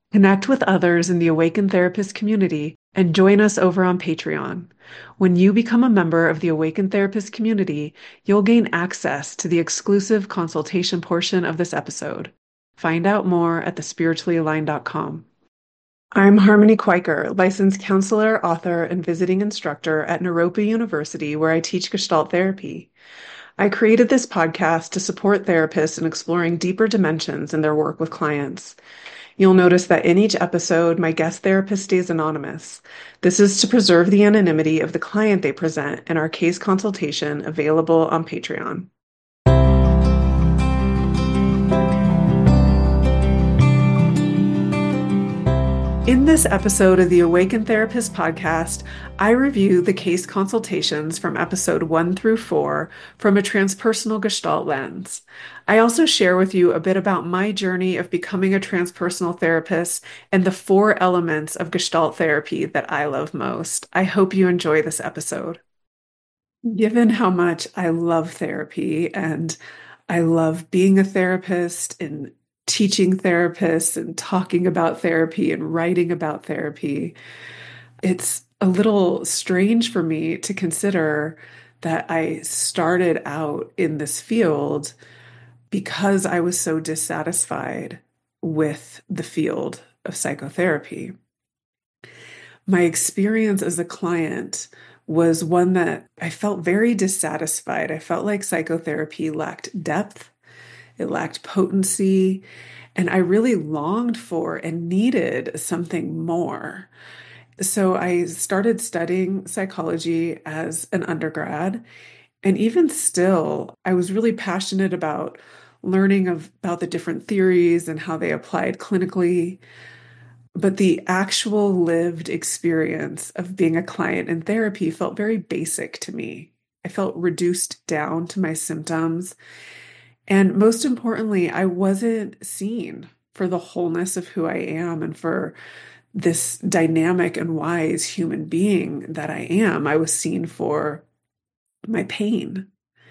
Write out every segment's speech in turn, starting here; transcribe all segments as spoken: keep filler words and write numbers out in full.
Connect with others in the Awaken Therapist community and join us over on Patreon. When you become a member of the Awaken Therapist community, you'll gain access to the exclusive consultation portion of this episode. Find out more at the spiritually aligned dot com. I'm Harmony Quiker, licensed counselor, author, and visiting instructor at Naropa University, where I teach Gestalt therapy. I created this podcast to support therapists in exploring deeper dimensions in their work with clients. You'll notice that in each episode, my guest therapist stays anonymous. This is to preserve the anonymity of the client they present in our case consultation available on Patreon. In this episode of the Awaken Therapist podcast, I review the case consultations from episode one through four from a transpersonal Gestalt lens. I also share with you a bit about my journey of becoming a transpersonal therapist and the four elements of Gestalt therapy that I love most. I hope you enjoy this episode. Given how much I love therapy and I love being a therapist and teaching therapists and talking about therapy and writing about therapy, it's a little strange for me to consider that I started out in this field because I was so dissatisfied with the field of psychotherapy. My experience as a client was one that I felt very dissatisfied. I felt like psychotherapy lacked depth. It lacked potency, and I really longed for and needed something more. So I started studying psychology as an undergrad, and even still, I was really passionate about learning of, about the different theories and how they applied clinically. But the actual lived experience of being a client in therapy felt very basic to me. I felt reduced down to my symptoms. And most importantly, I wasn't seen for the wholeness of who I am and for this dynamic and wise human being that I am. I was seen for my pain.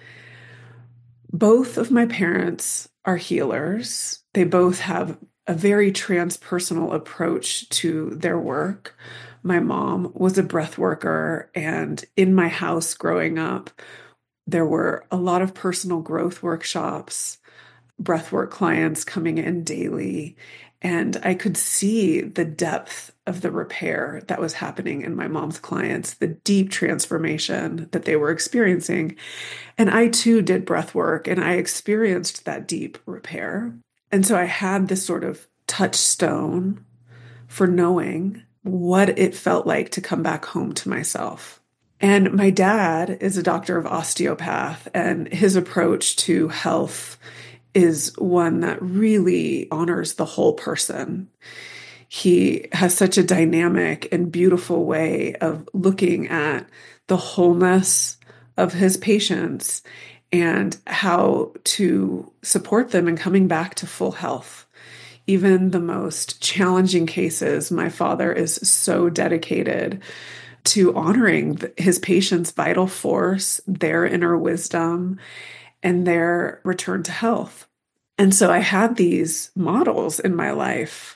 Both of my parents are healers. They both have a very transpersonal approach to their work. My mom was a breath worker, and in my house growing up, there were a lot of personal growth workshops, breathwork clients coming in daily, and I could see the depth of the repair that was happening in my mom's clients, the deep transformation that they were experiencing. And I too did breathwork, and I experienced that deep repair. And so I had this sort of touchstone for knowing what it felt like to come back home to myself. And my dad is a doctor of osteopath, and his approach to health is one that really honors the whole person. He has such a dynamic and beautiful way of looking at the wholeness of his patients and how to support them in coming back to full health. Even the most challenging cases, my father is so dedicated to honoring his patients' vital force, their inner wisdom, and their return to health. And so I had these models in my life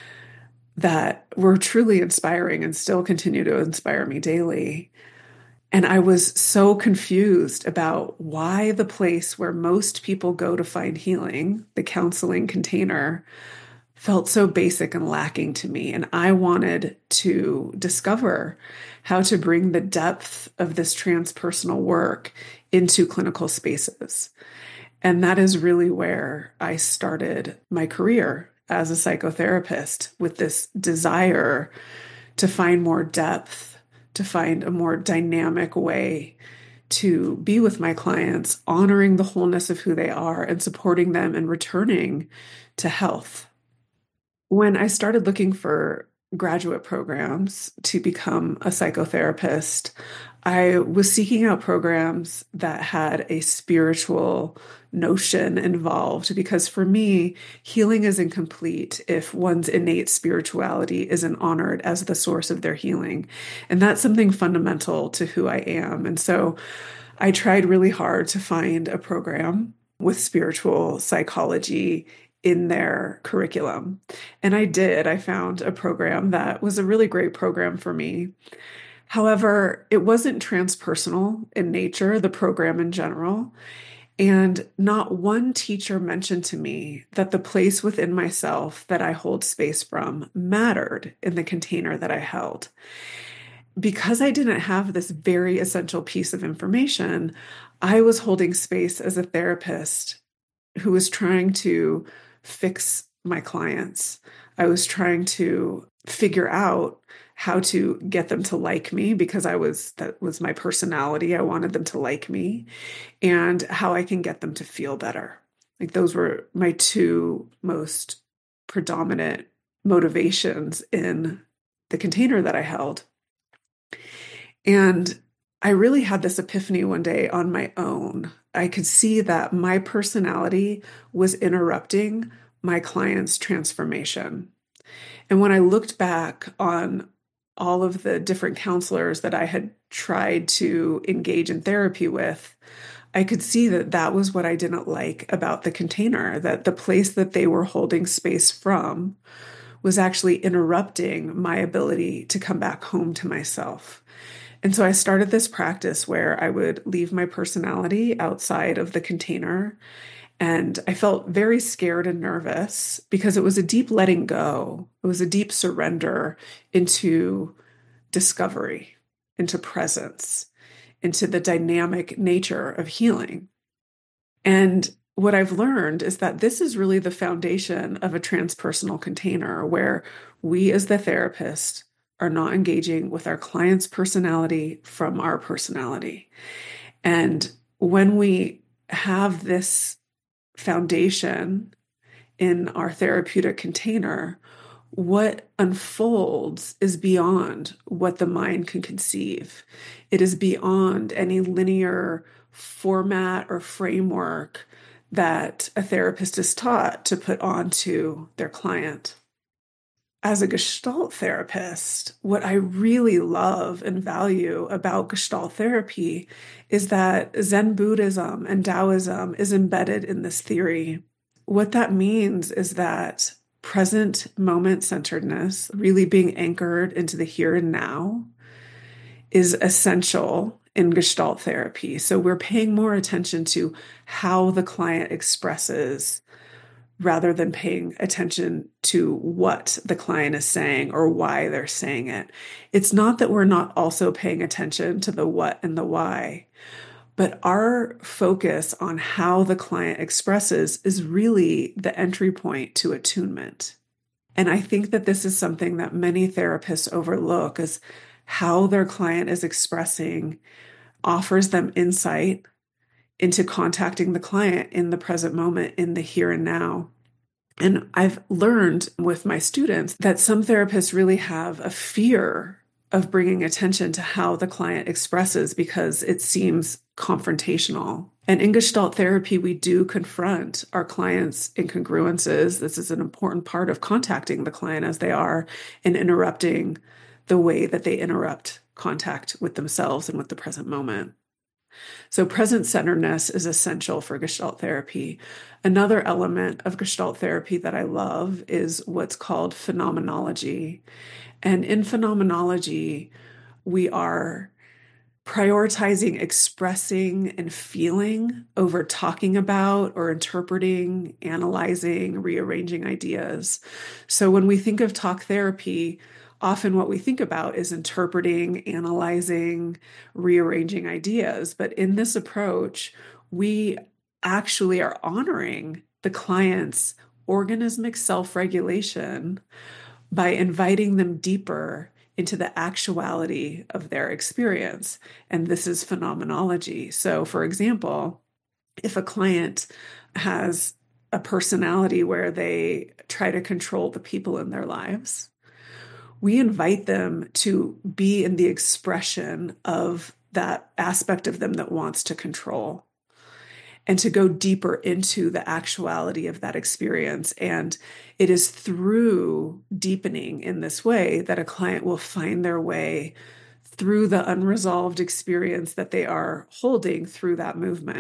that were truly inspiring and still continue to inspire me daily. And I was so confused about why the place where most people go to find healing, the counseling container, felt so basic and lacking to me. And I wanted to discover how to bring the depth of this transpersonal work into clinical spaces. And that is really where I started my career as a psychotherapist, with this desire to find more depth, to find a more dynamic way to be with my clients, honoring the wholeness of who they are and supporting them and returning to health. When I started looking for graduate programs to become a psychotherapist, I was seeking out programs that had a spiritual notion involved, because for me, healing is incomplete if one's innate spirituality isn't honored as the source of their healing. And that's something fundamental to who I am. And so I tried really hard to find a program with spiritual psychology in their curriculum. And I did. I found a program that was a really great program for me. However, it wasn't transpersonal in nature, the program in general. And not one teacher mentioned to me that the place within myself that I hold space from mattered in the container that I held. Because I didn't have this very essential piece of information, I was holding space as a therapist who was trying to fix my clients. I was trying to figure out how to get them to like me because I was, that was my personality. I wanted them to like me, and how I can get them to feel better. Like those were my two most predominant motivations in the container that I held. And I really had this epiphany one day on my own. I could see that my personality was interrupting my client's transformation. And when I looked back on all of the different counselors that I had tried to engage in therapy with, I could see that that was what I didn't like about the container, that the place that they were holding space from was actually interrupting my ability to come back home to myself. And so I started this practice where I would leave my personality outside of the container. And I felt very scared and nervous because it was a deep letting go. It was a deep surrender into discovery, into presence, into the dynamic nature of healing. And what I've learned is that this is really the foundation of a transpersonal container where we as the therapist are not engaging with our client's personality from our personality. And when we have this foundation in our therapeutic container, what unfolds is beyond what the mind can conceive. It is beyond any linear format or framework that a therapist is taught to put onto their client. As a Gestalt therapist, what I really love and value about Gestalt therapy is that Zen Buddhism and Taoism is embedded in this theory. What that means is that present moment centeredness, really being anchored into the here and now, is essential in Gestalt therapy. So we're paying more attention to how the client expresses rather than paying attention to what the client is saying or why they're saying it. It's not that we're not also paying attention to the what and the why, but our focus on how the client expresses is really the entry point to attunement. And I think that this is something that many therapists overlook, is how their client is expressing offers them insight into contacting the client in the present moment, in the here and now. And I've learned with my students that some therapists really have a fear of bringing attention to how the client expresses because it seems confrontational. And in Gestalt therapy, we do confront our clients' incongruences. This is an important part of contacting the client as they are and interrupting the way that they interrupt contact with themselves and with the present moment. So present centeredness is essential for Gestalt therapy. Another element of Gestalt therapy that I love is what's called phenomenology. And in phenomenology, we are prioritizing expressing and feeling over talking about or interpreting, analyzing, rearranging ideas. So when we think of talk therapy, often what we think about is interpreting, analyzing, rearranging ideas. But in this approach, we actually are honoring the client's organismic self-regulation by inviting them deeper into the actuality of their experience. And this is phenomenology. So, for example, if a client has a personality where they try to control the people in their lives, we invite them to be in the expression of that aspect of them that wants to control and to go deeper into the actuality of that experience. And it is through deepening in this way that a client will find their way through the unresolved experience that they are holding through that movement.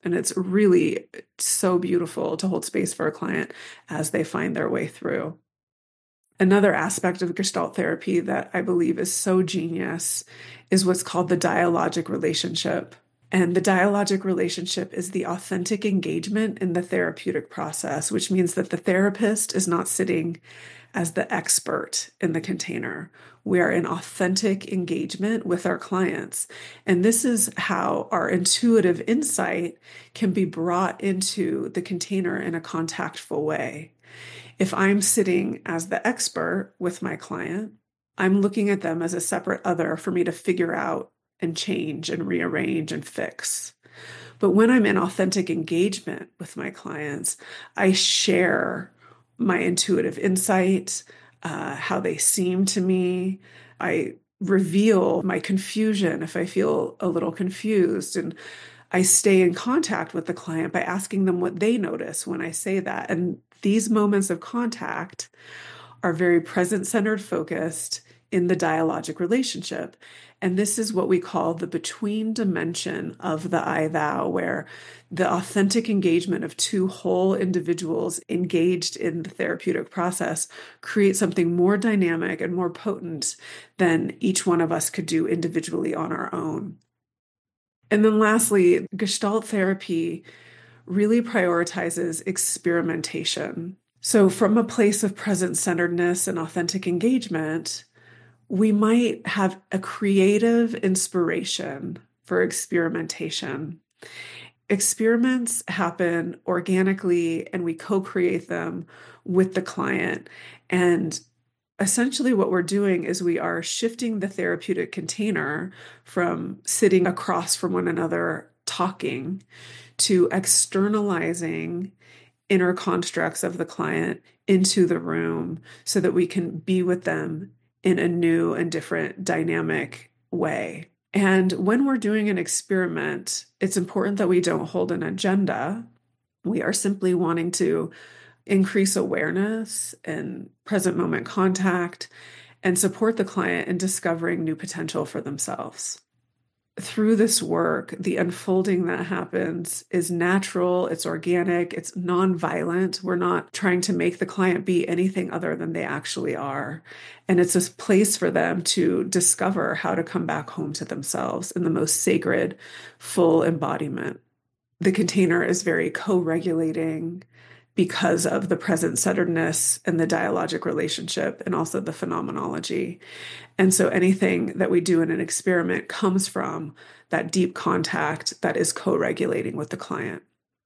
And it's really so beautiful to hold space for a client as they find their way through. Another aspect of Gestalt therapy that I believe is so genius is what's called the dialogic relationship. And the dialogic relationship is the authentic engagement in the therapeutic process, which means that the therapist is not sitting as the expert in the container. We are in authentic engagement with our clients. And this is how our intuitive insight can be brought into the container in a contactful way. If I'm sitting as the expert with my client, I'm looking at them as a separate other for me to figure out and change and rearrange and fix. But when I'm in authentic engagement with my clients, I share my intuitive insight, uh, how they seem to me. I reveal my confusion if I feel a little confused. And I stay in contact with the client by asking them what they notice when I say that. And these moments of contact are very present-centered focused in the dialogic relationship. And this is what we call the between dimension of the I thou, where the authentic engagement of two whole individuals engaged in the therapeutic process creates something more dynamic and more potent than each one of us could do individually on our own. And then lastly, Gestalt therapy really prioritizes experimentation. So from a place of present-centeredness and authentic engagement, we might have a creative inspiration for experimentation. Experiments happen organically and we co-create them with the client. And essentially what we're doing is we are shifting the therapeutic container from sitting across from one another talking to externalizing inner constructs of the client into the room so that we can be with them in a new and different dynamic way. And when we're doing an experiment, it's important that we don't hold an agenda. We are simply wanting to increase awareness and present moment contact and support the client in discovering new potential for themselves. Through this work, the unfolding that happens is natural, it's organic, it's non-violent. We're not trying to make the client be anything other than they actually are. And it's a place for them to discover how to come back home to themselves in the most sacred, full embodiment. The container is very co-regulating because of the present-centeredness and the dialogic relationship and also the phenomenology. And so anything that we do in an experiment comes from that deep contact that is co-regulating with the client.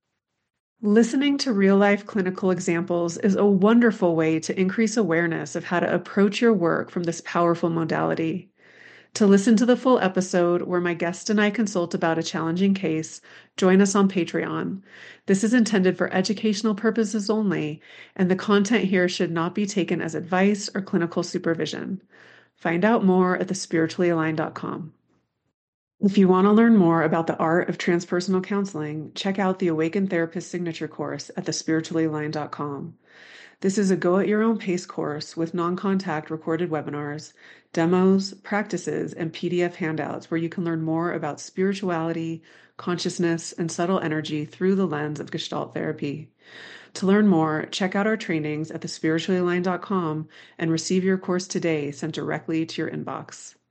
Listening to real-life clinical examples is a wonderful way to increase awareness of how to approach your work from this powerful modality. To listen to the full episode where my guest and I consult about a challenging case, join us on Patreon. This is intended for educational purposes only, and the content here should not be taken as advice or clinical supervision. Find out more at the spiritually aligned dot com. If you want to learn more about the art of transpersonal counseling, check out the Awakened Therapist Signature course at the spiritually aligned dot com. This is a go-at-your-own-pace course with non-contact recorded webinars, demos, practices, and P D F handouts where you can learn more about spirituality, consciousness, and subtle energy through the lens of Gestalt therapy. To learn more, check out our trainings at the spiritually aligned dot com and receive your course today sent directly to your inbox.